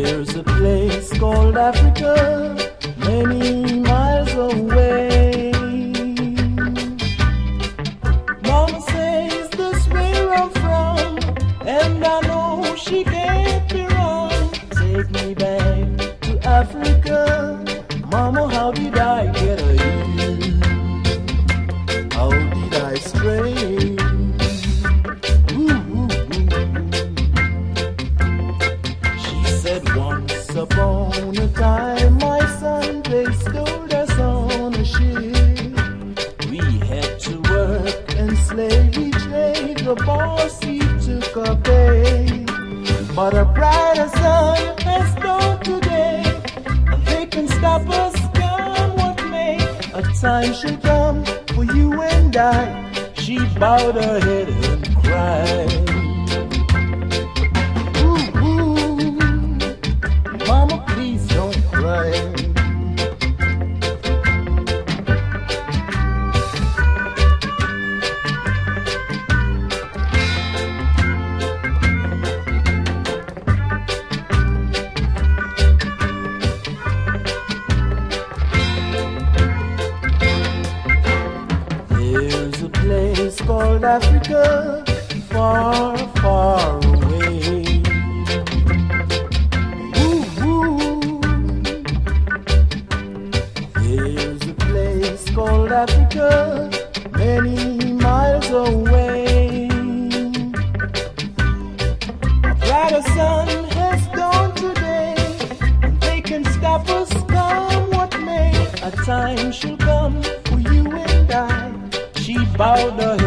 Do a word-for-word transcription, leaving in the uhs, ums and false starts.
There's a place called Africa, many miles away. Mama says that's where I'm from, and I know she can't be wrong. Take me back to Africa, Mama, how did I get here? How did I stray? Upon a time, my son, they stole us on a ship. We had to work and slave each day. The boss, he took a pay. But a brighter sun has dawned today. They can stop us, come what may. A time shall come for you and I. She bowed her head and cried. Mama, please don't cry. There's a place called Africa, far, far away. There's a place called Africa, many miles away. A brighter sun has dawned today, and they can stop us, come what may. A time shall come for you and I. She bowed her head.